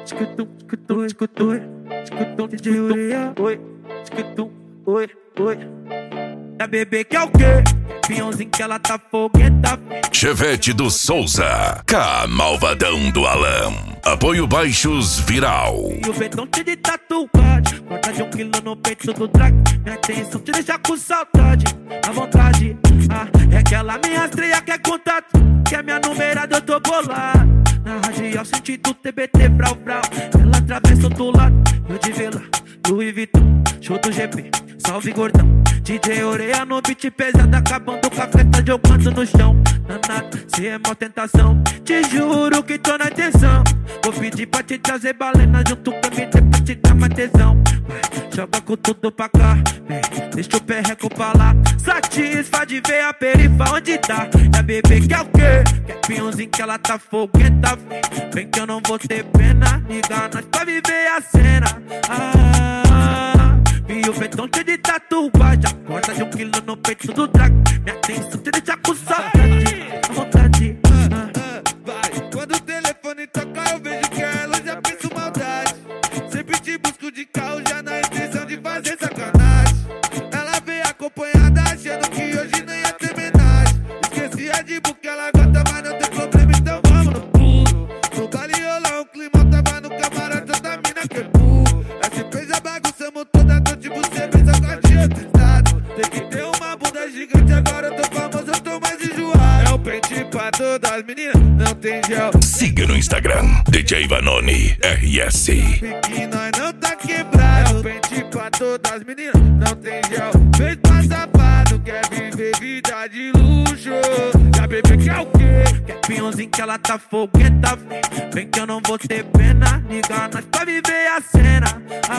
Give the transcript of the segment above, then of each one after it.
Escutum, escutum, escutum, escutum, DJ Ureia. Oi, escutum, oi, oi. A bebê quer o quê? Pinhãozinho que ela tá fogueta. Chevette do Souza, K Malvadão do Alan. Apoio Baixos Viral. E o betão te de tatuagem. Corta de 1 quilo no peito do drag. Minha atenção te deixa com saudade. À vontade, é aquela minha estreia que é contato. Que é minha numerada, eu tô bolado. Na radial senti do TBT, brau, brau. Ela atravessou do lado, eu de vela. Louis Vuitton, show do GP, salve gordão. DJ Oreia no beat pesado, acabando com a festa, jogando no chão. Danado, se é mó tentação, te juro que tô na atenção. Vou pedir pra te trazer balena junto com a MT pra te dar mais tesão. Joga com tudo pra cá, vem, deixa o perreco pra lá. Satisfa de ver a perifa onde tá. E a bebê quer o quê? Quer pinhãozinho que ela tá fogueta. Vem que eu não vou ter pena, liga nós pra viver a cena. E o betão te de tatuagem. Corta de 1 quilo no peito do drag. Minha atenção te deixa com saudade. À vontade, vai. Quando o telefone toca eu vejo que ela já pensa maldade. Sempre te busco de carro já na intenção de fazer sacanagem. Ela veio acompanhada achando que hoje não ia ter homenagem. Esqueci a de book, ela gosta, mas não tem problema, então vamos no pulo. No baile rolou um clima, tava no camarote da mina que é burro. Essa fez a bagunçamos toda noite, você fez a guardia do estado. Tem que ter uma bunda gigante, agora eu tô famoso, eu tô mais enjoado. É o pente pra todas as meninas, não tem gel. Siga no Instagram, DJ Vanoni RS. Que nós não tá quebrado. É o pente pra todas as meninas, não tem gel. Fez pra safado, quer viver vida de luxo. E a bebê quer o quê? quer pinhãozinho que ela tá fogueta. Vem que eu não vou ter pena, liga nós pra viver a cena.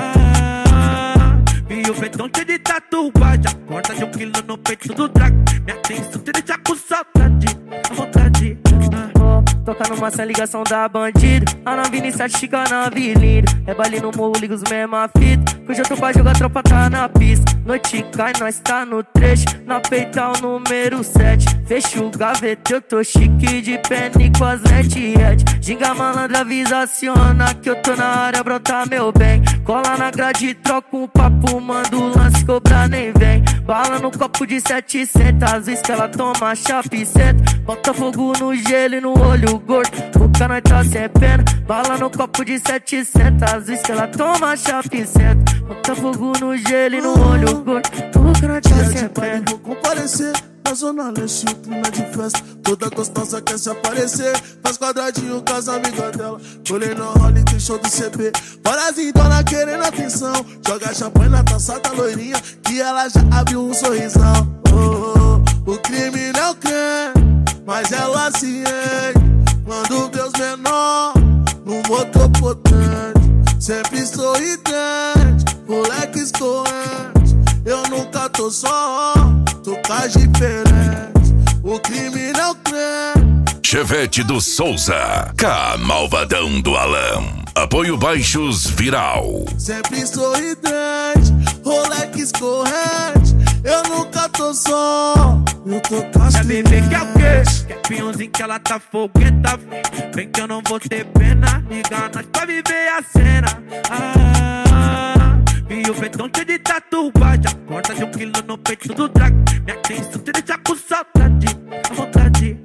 E o betão te de tatuagem. Corta de 1 quilo no peito do drag. Minha atenção te deixa com saudade. À vontade, toca numa sem ligação da bandida. A novinha chica na avenida. É baile no morro, liga os mesma fita. Hoje eu tô pra jogar, a tropa tá na pista. Noite cai, nós tá no trecho. Na peital número 7. Fecho o gaveta, eu tô chique de pene com as lentes red. Ginga malandra, avisa, aciona que eu tô na área, brota meu bem. Cola na grade, troca um papo, manda o lance, cobra nem vem. Bala no copo de 700, às vezes que ela toma chapiceta. Bota fogo no gelo e no olho gordo, boca nós tá sem pena. Bala no copo de 700, às vezes que ela toma chapiceta. Bota fogo no gelo e no olho gordo, boca nós tá sem pena. Vou comparecer na zona leste, o clima de festa. Toda gostosa quer se aparecer. Faz quadradinho com as amigas dela. Colei no role, tem show do CP. Parazitona querendo atenção. Joga champanhe na taça da loirinha, que ela já abriu um sorrisão. O crime não quer, mas ela se enche quando vê os menor no motor potente. Sempre sorridente, moleque corrente. Eu nunca tô só, tô com diferente. O crime não crê. Chevette do Souza, K Malvadão do Alan. Apoio Baixos Viral. Sempre sorridente, Rolex corrente. Eu nunca tô só, eu tô com a bebê quer o quê? Quer pinhãozinho que ela tá fogueta. Vem que eu não vou ter pena, liga nós pra viver a cena. E o betão te de tatuagem. Corta de 1 quilo no peito do drag. Minha atenção te deixa com saudade. À vontade.